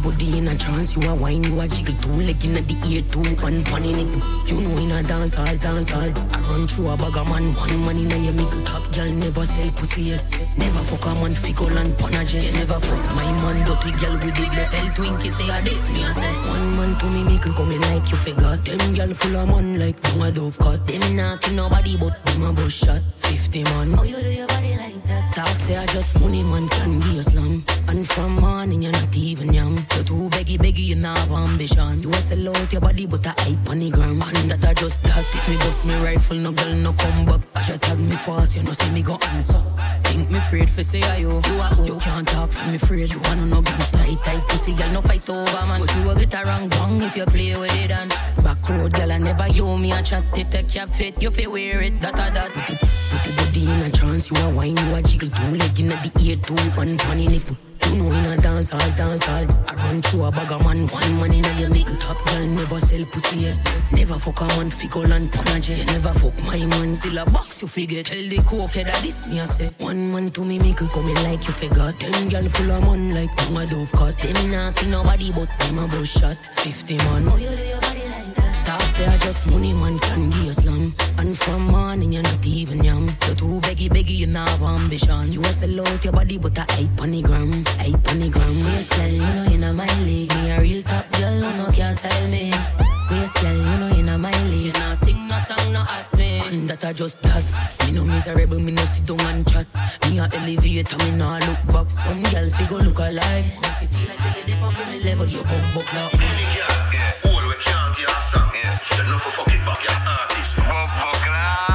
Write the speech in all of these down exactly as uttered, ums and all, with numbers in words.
body in a trance, you a wine, you a jiggle two leg in the ear, two one pan in it. You know in a dance hall, dance hall. I run through a bag of man, one man in a your middle. Top girl never sell pussy yet. Never fuck a man, fickle and panache. You never fuck my man, dirty girl with the level twinkie. Say a this me, I say. One man to me, me could come in like you figure. Them girl full of man like tongue a dove cut. Them not kill nobody but them a bush shot. Fifty man. Oh, you do your body like that. Talk say I just money man can be a slam. And from morning you're not even yam. You too beggy beggy, you not have ambition. You a sell out your body but a hype on the gram. And that I just that. If me bust me rifle, no girl no come back. I should tag me fast, you know see me go answer. Think me afraid for say I you. You a you can't talk for me afraid. You wanna no guns tight tight pussy girl no fight over man. But you a get a wrong bang if you play with it and back road girl I never you me a chat. If the cap fit you fit wear it that a that. Put the, put the body in a trance, you a wine, you a jiggle two leg in the ear, two one funny nipple. You know in a dance hall, dance hall. I run through a bag of man, one man in a your middle. Top girl never sell pussy yet. Never fuck a man, fickle and panache. You never fuck my man, still a box you figure. Tell the coke that this me I say. One man to me make coming like you forgot. Them girl full of man like tongue a dove cut. Them not kill nobody but them a bush shot. Fifty man. Oh, you do your body like that. Talk say I just money man can be a slam. And from morning you're not even yam. You too beggy beggy, you not have ambition. You a sell out your body but a hype on the gram. Hype on the gram. Waist girl, you know in a my league. Me a real top girl, you know can't style me. Waist girl, you know in a my league. You nah sing no song, no at me. And that I just that. Me no miserable, me no sit down and chat. Me a elevator, me nah look back. Some girl figure look alive. Make you feel like say you dip up from me level, you bump buck now. Yeah, all we can't get a song, yeah. You know for fuck it back, you're artist. Bump buck now.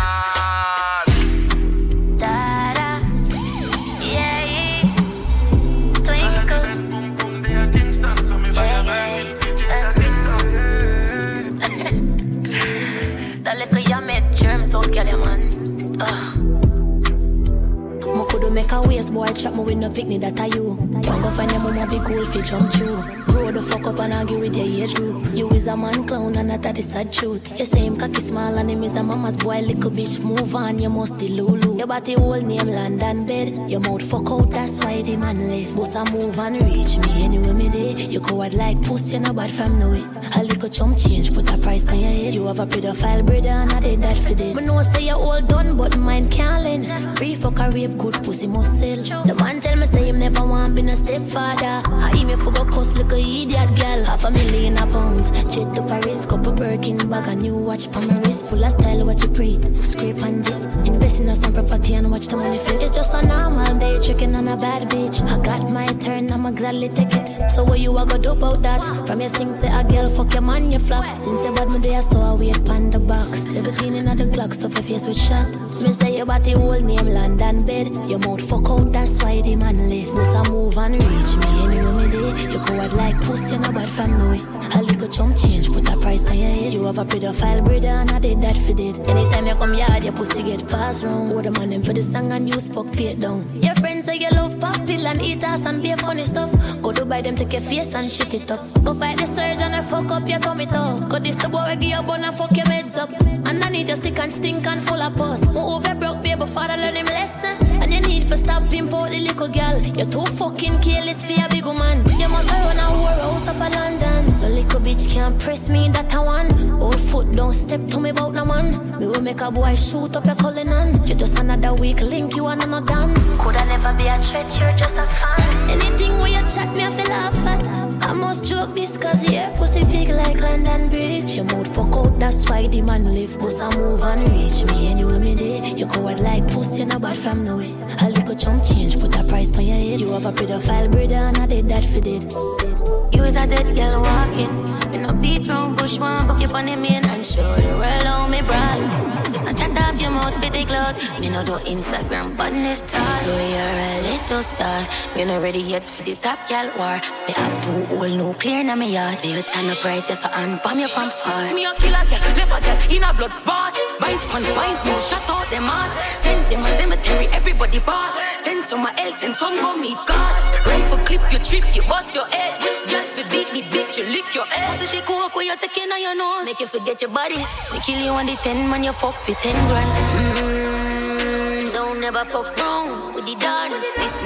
So girl, yeah, man. Ugh. Mo coulda make a waste boy chat me with no picnic that are you. Don't go find your mama big goal fi jump through. Grow the fuck up and argue with your age group. You is a man clown and that is sad truth. You say him cocky small and him is a mama's boy. Little bitch move on, you must the Lulu. Your body whole name land and bed. Your mouth fuck out, that's why the man left. Boss a move and reach me anywhere me day. You coward like pussy, you no bad from no way. A little chump change, put a price on your head. You have a pedophile brother and I did that for them. But no say you all done, but mine can't lend. Free fuck a rape, good pussy must sell. The man tell me say him never want be no stepfather. I him for go cuss like a idiot girl. Half a million a pounds, jet to Paris, couple Birkin bag, a new watch for my wrist, full of style, watch you pre. Scrape and dip, invest in some property and watch the money flip. It's just a normal day, tricking on a bad bitch. I got my turn, I'ma gladly take it. So what you a go do about that? From your sing say a girl fuck your man, you flop. Since you bad me there, so I wait pan the box. seventeen in the Glock, stuff your face with shot. Me say your body whole name land and bed. Your mouth fuck out, that's why the man left. Boss a move and reach me anywhere me day. You coward like pussy, you no bad from no way. A little chump change, put a price on your head. You have a pedophile brother and I did that for dead. Anytime you come yard, your pussy get passed round. Hold the man in for the song and use fuck pay down. Your friends say you love pop pill and eat ass and be funny stuff. Go to buy them, take your face and shit it up. Go fight the surgeon and fuck up your tummy talk. Cause this the boy we give you bun and fuck your meds up. And I need you sick and stink and full of pus. Mo over broke baby father learn him lesson. And you need for stop pimp out the little girl. You're too fucking careless for a big woman. You must run a war house up in London. The little bitch can't press me that I want. Old foot don't step to me about no man. Me will make a boy shoot up your calling on. You just another weak link, you and another done. Coulda never be a threat, you're just a fan. Anything where you chat me, I feel laugh at. I must joke this cause yeah, pussy big like London Bridge. Your mouth fuck out, that's why the man live. Boss a move and reach me anywhere me day. You coward like pussy, you no bad from no way. A little chump change, put a price on your head. You have a pedophile brother and I did that for dead. You is a dead girl walking. Me no beat round bush one, book you on the main and show the world how me brag. Just a chat off your mouth for the clout. Me no do Instagram, but this time you're a little star. Me not ready yet for the top girl war. Me have two old nuclear in me yard. Me turn up right as a hand bomb you from far. Me a killer girl, left a girl in a blood bath. Vines pon vines, me shut out them heart. Send them a cemetery, everybody bar. Send someone else and some go meet God. Rifle clip your trip, you bust your head. Which girl fi beat me, bitch, you lick your ass. City coke where you taking on your nose. Make you forget your bodies. Me kill you on the ten man, you fuck for ten grand. Mmm, don't never fuck wrong with the dawn. This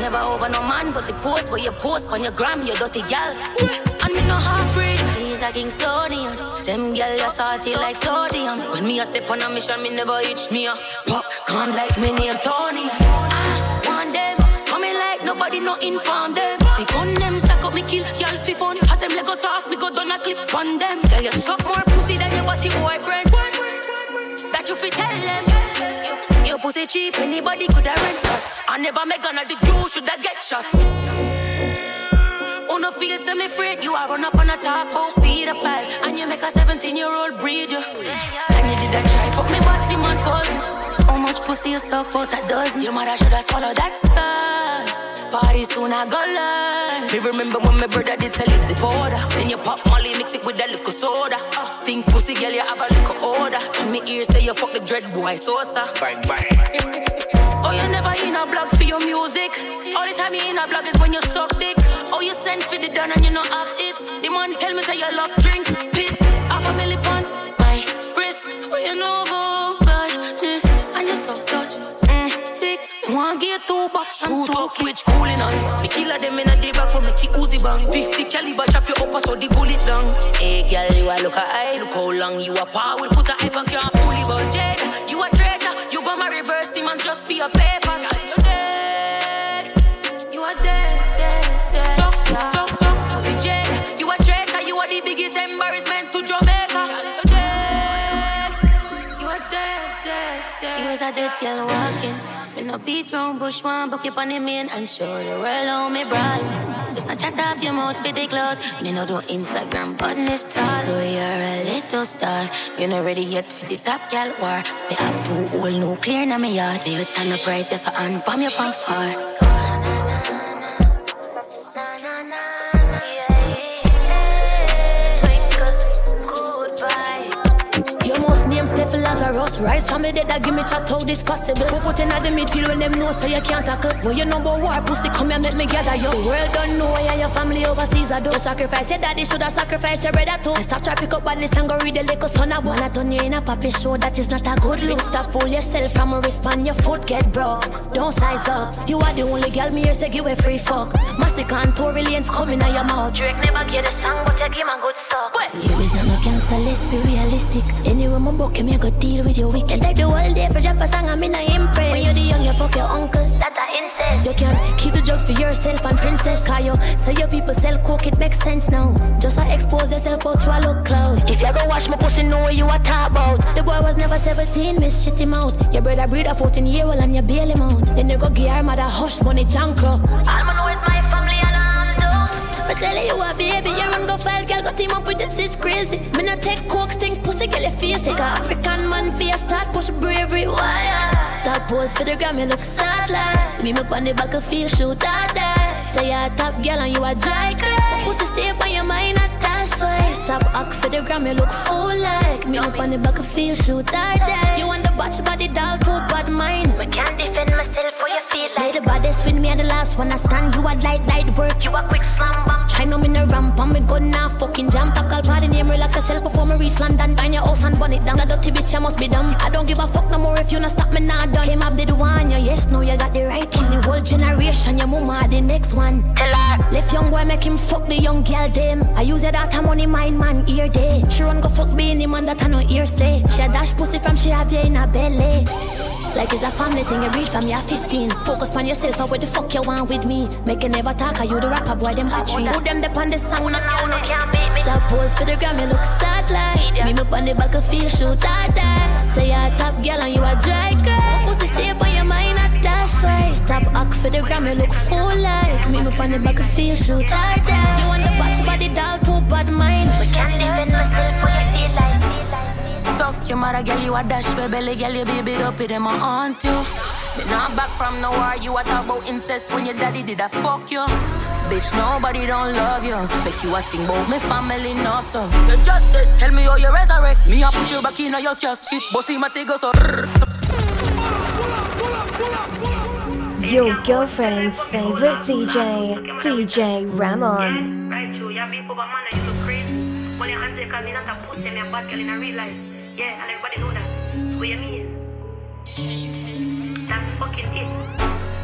never over no man, but the post where you post on your gram, you dirty gal. And me no heartbreak, he's a Kingstonian. Them gal you salty like sodium. When me a step on a mission, me never itch me a pop, come like me name Tony. I want them, coming like nobody no inform them. Me gun them, stack up me kill, y'all fi fun. As them let go talk, me go down a clip on them. Tell you suck more pussy than your body boyfriend. That you fi tell them. Your pussy cheap, anybody coulda rent that. I never make gonna the you shoulda get shot. Who no feel semi afraid, you are run up on a talk about pedophile. And you make a seventeen year old breed you. And you did that try, fuck me body man cousin. How much pussy you suck out a dozen? Your mother shoulda swallow that spell. Party soon I go learn. Me remember when my brother did sell it the powder. Then you pop Molly, mix it with a little soda. Stink pussy, girl, you have a little order. And me ear say you fuck the dread boy, Sosa. Bang, bang. Oh, you never in a blog for your music. All the time you in a blog is when you suck dick. Oh, you send for the done and you know have it. The man tell me say you love drink, piss. Half a milli pon my wrist. Oh, you know about badness. And you suck touch. One get two box shoot up which cooling on. Me killer them in a day back from Mickey Uzi bang. Fifty caliber chop you up so the bullet down. Hey girl, you a look a eye, look how long you a power with put a hype and can't fully but Jada. You a traitor, you got my reverse demons just for your papers. You dead, you are dead, dead, dead. Talk, talk, talk, pussy Jada. You a traitor, you are the biggest embarrassment to Jamaica. You dead, you are dead, dead, dead. You was a dead girl walking. Me no beat round bush one, book up on the main and show the world how me brag. Just a chat off your mouth with the clout. Me no do Instagram, but this talk. Oh, you're a little star. You're not ready yet for the top gal war. Me have two old nuclear in my yard. Me turn up right, just a hand bomb you from far. Stephen Lazarus, rise from the dead that give me chat how this possible. Who put in at the midfield when them know so you can't tackle. When you number war, pussy come here make me gather you. The world don't know why your family overseas are do. You sacrifice your daddy, should have sacrificed your brother too. I stop try pick up badness and go read the little son. I wanna turn you in a puppy show, that is not a good look. Stop fool yourself from a respond, your foot get broke. Don't size up, you are the only girl me here say give a free fuck. Massacre and Tory Lanes coming out your mouth. Drake never get a song, but you give a good suck. You is not no gangster, let's be realistic. Anyway, my book me I go deal with your wicked. Take the whole day for drop a song, I'm in a impress. When you're the young, you fuck your uncle, that a incest. You can keep the drugs for yourself and princess. Cause you say your people sell coke, it makes sense now. Just uh, expose yourself out to a look cloud. If you ever watch my pussy, know what you are talk about. The boy was never seventeen, miss shit him out. Your brother breed a fourteen year old and you bail him out. Then you go give your mother hush money jankro. All I know is my family and arms out. But tell you a baby, you run go file, girl, got team up with this, is crazy. Me not take coke, stink pussy, girl, your face. Take a African man face, start push bravery, why? Top pose for the gram, you look sad like. Me up on the back of field, shoot that day. Say you're a top girl and you a dry clay. Pussy stay up on your mind, not that's why. Stop act for the gram, you look fool like. Me up on the back of field, shoot that day. You want the batch body doll, too bad mind. Me can't defend myself for you feel like. Lay the baddest with me and the last one I stand. You a light, light work, you a quick slam bam. Try no me no ramp, and me gun now fucking jam. Top call party name, relax yourself before me reach London. Find your house and burn it down. That dirty bitch, I must be dumb. I don't give a fuck no more if you not stop me now done. Came up did one, you yes, no, you got the right. Kill the whole generation, your mama the next one. Tell her, left young boy make him fuck the young girl them. I use your data money, mine man, ear day. She run go fuck Beanie man that I no ear say. She a dash pussy from she have you in her belly. Like it's a family thing, you read from your fifteen. Focus on yourself and what the fuck you want with me. Make you never talk, are you the rapper boy, them battery. Put them up on the song, no, no, no, can't beat me. That pose for the gram, you look sad like. Me up on the back of field, shoot that day. Say you're a top girl and you a dry girl. Pussy stay up on your mind, not that's why. Stop act for the gram, you look fool like. Me up on the back of field, shoot that day. You want the batch body doll, too bad mind. But can't defend myself for you feel like. Suck your mother, girl, you a dash way belly, girl, you baby up with them, I haunt you. Me not back from no war, you a talk about incest when your daddy did a fuck you. Bitch, nobody don't love you. Make you a sing about me family, no so. You just dead, tell me how you resurrect. Me a put you back in your casket. Bossy my go so. Your girlfriend's favorite D J, D J Ramon. Right, you have people, but man, you look crazy. When you handle cause you're not a pussy and you're a bad girl in a real life. Yeah, and everybody know that. What you mean? That's fucking it.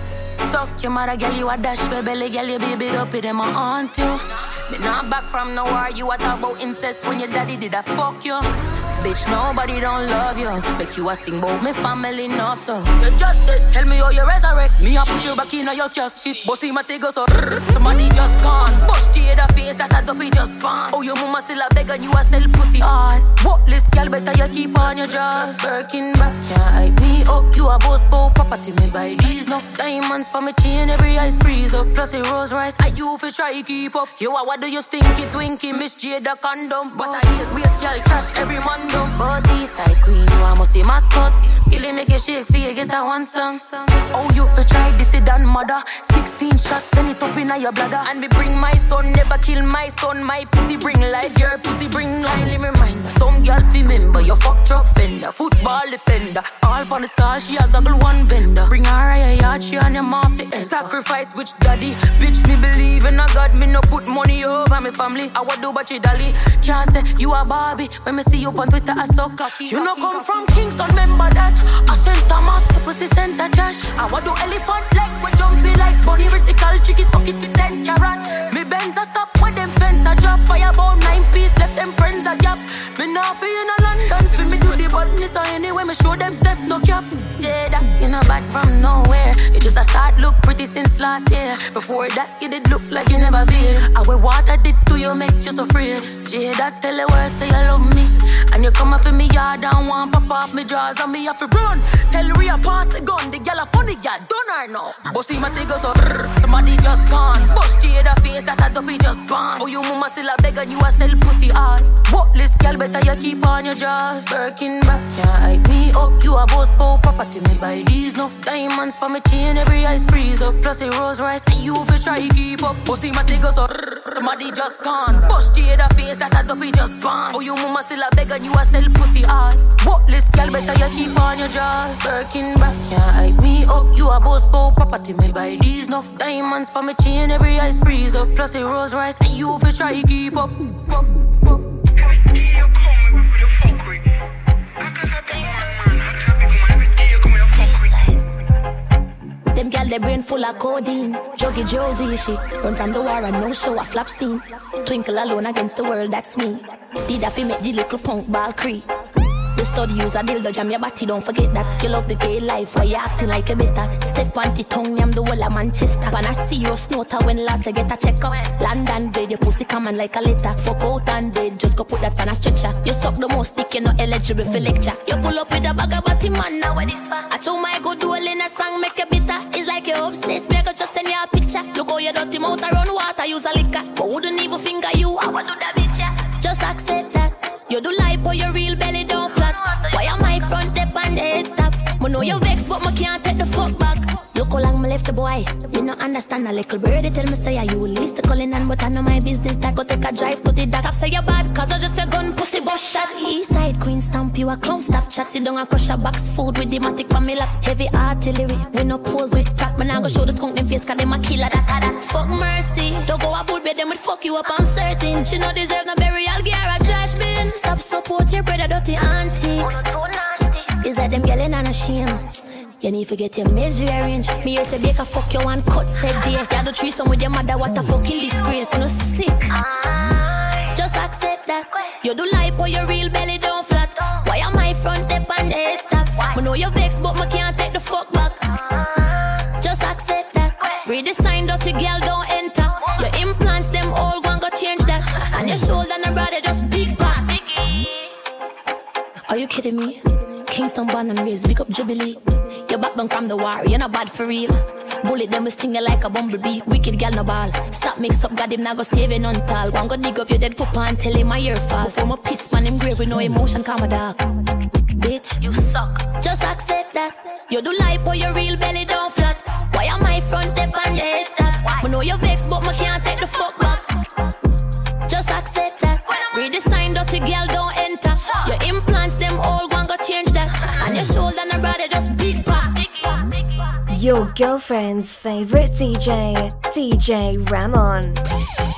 suck your mother, girl, you a dash my belly, girl, you baby it up, it them a haunt you. Me not back from no war, you a talk about incest when your daddy did a fuck you. Bitch, nobody don't love you. Make you a sing about me family enough, so you just dead. Tell me how you resurrect. Me a put you back in your casket. Bossy my go so rrr. Somebody just gone. Bush to the face that a dopey just gone. Oh, your mama still a beg and you a sell pussy hard. Whatless girl, better you keep on your jaws. Birkin back, can't hype me up. You a boss bow, property me by these. Enough diamonds for me chain, every ice freeze up. Plus a Rose Rice, I you fi try keep up. You a what do you stinky twinky, Miss Jada condom. But I is waste girl trash every man. But this side queen, you a must see mascot. Skilly make you shake for you get a one song. Oh, you fi try this the done mother. Sixteen shots, send it up in your bladder. And me bring my son, never kill my son. My pussy bring life, your pussy bring no. Kindly reminder, some girl fi member. Your fuck truck fender, football defender. All pon the star, she a goggle one bender. Bring her a yard, she on him off the end. Sacrifice which daddy, bitch me believe in a God. Me no put money over me family. I would do but you dolly. Can't say you a Barbie when me see you on Twitter I suck cocky. You no come from Kingston, remember that. I sent Thomas, the pussy sent a Josh. I would do elephant leg, we jumpy like bunny vertical, chicky tucky to ten carat. Me Benz a stop with them fence a drop. Fireball nine piece, left them friends a gap. Me not be in a London, feel me do the badness. So anyway, me show them step no cap. Jada, you know bad from nowhere. You just a start look pretty since last year. Before that, you did look like you never been. I wear water did to you make you so free. Jada, tell the world say you love me. And you come up in me yard and want pop off me jaws and me have to run. Tell Rhea pass the gun, the gal a funny gal, done her now. Bossy my go so rrr. Somebody just gone. Bush to the face that a dopey just gone. Oh, you mama still a beg and you a sell pussy hard. Whatless gal, better you keep on your jaws. Birkin back, can't hype me up. You a boss bow, property me by these. Enough diamonds for me chain, every ice freeze up. Plus a Rose Rice and you fi try keep up. Bossy my go so rrr. Somebody just gone. Bush to the face that a dopey just gone. Oh, you mama still a beg and you a sell pussy hard. Whatless gal, better you keep on your jaws. Birkin back, can't hype me up. You a boss bow, property me by these. Enough diamonds for me chain, every ice freeze up. Plus a Rose Rice and you fi try keep up. Every day you come with a fuckery. How does that be, man? How does that be, man? Every day you come with a fuckery. Them gal they brain full of codeine. Juggy Josie she run from the war and no show a flap scene. Twinkle alone against the world, that's me. Did I fi make the little punk ball creep. The study use a dildo jam your body, don't forget that. You love the gay life while you acting like a better. Step panty tongue, I'm the whole of Manchester. When I see you snotter when last I get a checkup. London bed, your pussy coming like a letter. Fuck out and dead, just go put that on a stretcher. You suck the most stick, you're not eligible for lecture. You pull up with a bag of body man, now what is far? I show my good duel in a song, make you bitter. It's like you're obsessed, make you just send you a picture. Look how you dirty mouth around water, use a liquor. But wouldn't even finger you, I would do that bitch, yeah. Just accept that. You do lie, but your real belly don't flat. Why am I front dip and the head top? Me know you vex, but me can't take the fuck back. Look how long me left the boy. Me no understand a little birdie tell me say you least the calling and but I know my business. That go take a drive to the dock. Up say you bad, cause I just a gun pussy bus shot. East side queen stamp you a clown stop chat. Sit down and crush a box food with the matic on me lap. Heavy artillery, we no pose with prop. Man I go show the skunk them face cause them a killer that a that. Fuck mercy, don't go a bull bed them would fuck you up I'm certain. She no deserve no burial gear a trash bin. Stop support your brother dirty antics. Too nasty. Is that them yelling and a shame? You need to get your misery arranged. Me here say bake a fuck you one cut said there. You do threesome with your mother, what a fucking disgrace. You know sick. Aye. Just accept that. You do lie but your real belly don't flat. Why am I front dip and head taps? Me know you vex but me can't take the fuck back. Just accept that. Read the sign dirty girl don't enter. Your implants them all one go change that. And your shoulder and brother just big back. Are you kidding me? Kingston born and raised, big up Jubilee. You're back down from the war, you're not bad for real. Bullet them will sting you like a bumblebee. Wicked gal no ball. Stop mix up, God him now go save you none tall. One go dig up your dead papa and tell him my ear fall. Before my piss man him grave with no emotion, calm a dog. Bitch, you suck. Just accept that. You do lie but your real belly don't flat. Why am I front dip and your head tap? Me know you vex but me can't take the fuck back. Just accept that. Read the sign dirty girl don't enter. Your implants them all one go change that. And your shoulder and brother just big back. Your girlfriend's favorite D J, D J Ramon.